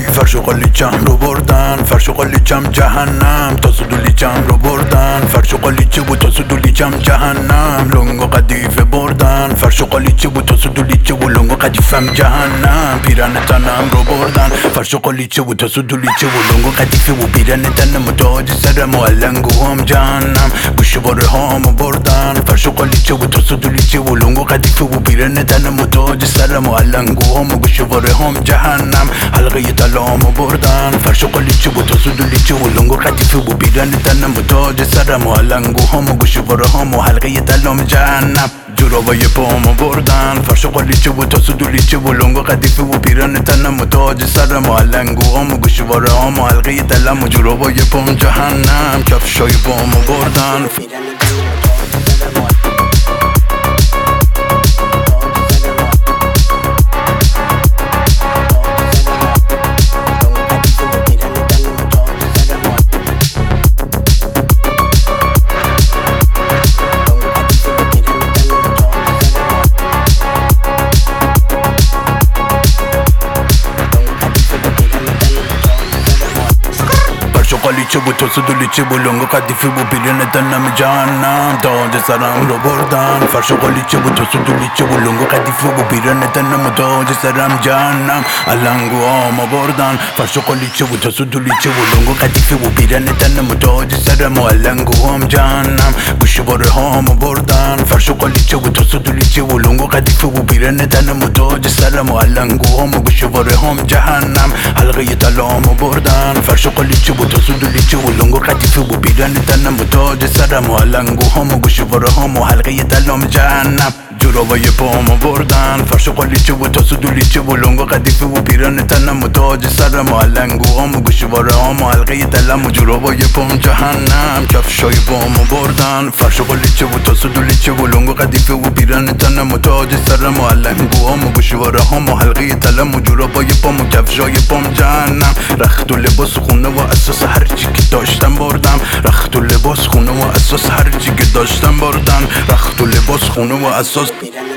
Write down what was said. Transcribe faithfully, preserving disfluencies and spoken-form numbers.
فرش و قالیچم رو بردن، فرش و قالیچم جهنم، تاسو دولیچم رو بردن، فرش و قالیچه بود تاسو دولیچم جهنم، لنگ و قدیفه بردن، فرش و قالیچه بود تاسو دولیچه و لنگ و قدیفم جهنم، پیرن تنم رو بردن، فرش و قالیچه بود تاسو دولیچه و لنگ و قدیفه و پیرن تنم و تاج سرم و علنگو هم جهنم، گوشواره هامو بردن، فرش و قالیچه بود تاسو دولیچه و لنگ و قدیفه و پیرن تنم و تاج سرم و علنگو هم و گوشواره هم جهنم، حلقه طلامو بردن، فرش و قالیچه بود تاسو دولیچه و لنگ و قدیفه و پیرن تنم و تاج سرم و علنگو هم و گوشواره هم و حلقه طلام جهنم، جورابای پامو بردن، فرش و قالیچه بود تاسو دولیچه و لنگ و قدیفه و پیرن تنم و تاج سرم و علنگو هم و گوشواره هم و حلقه طلام و جورابای پام جهنم، کفشای پامو بردن. قالیچه بود تاسو دولیچه و لنگ و قدیفه و پیرن تنم جهنم، تاج سرم رو بردن، فرش و قالیچه بود تاسو دولیچه و لنگ و قدیفه و پیرن تنم و تاج سرم جهنم، علنگو هامو بردن، فرش و قالیچه بود تاسو دولیچه و لنگ و قدیفه و پیرن تنم و تاج سرم و علنگو هم جهنم، گوشواره هامو بردن، فرش و قالیچه بود تاسو دولیچه و لنگ و قدیفه و پیرن تنم و تاج سرم و علنگو هم و گوشواره هم جهنم، حلقه طلامو بردن، فرش و قالیچه بود تاسو دولیچه و لنگ و قدیفه و پیرن تنم و تاج سرم و علنگو هم و گوشواره هم و حلقه طلام جهنم، جورابای پامو بردن، فرش و قالیچه و تاسو دولیچه و لنگ و قدیفه و پیرن تنم و تاج سرم و علنگو هم و گوشواره هم و حلقه طلام و جورابای پام جهنم، کفشای پامو بردن، فرش و قالیچه و تاسو دولیچه و لنگ و قدیفه و پیرن تنم و تاج سرم و علنگو هم و گوشواره هم و حلقه طلام و جورابای پام و کفشای پام جهنم، رخت و لباس خونه و اساس هر چی که داشتم بردم، رخت و لباس خونه و اساس هر چی که داشتم بردم، رخت و لباس خونه و اساس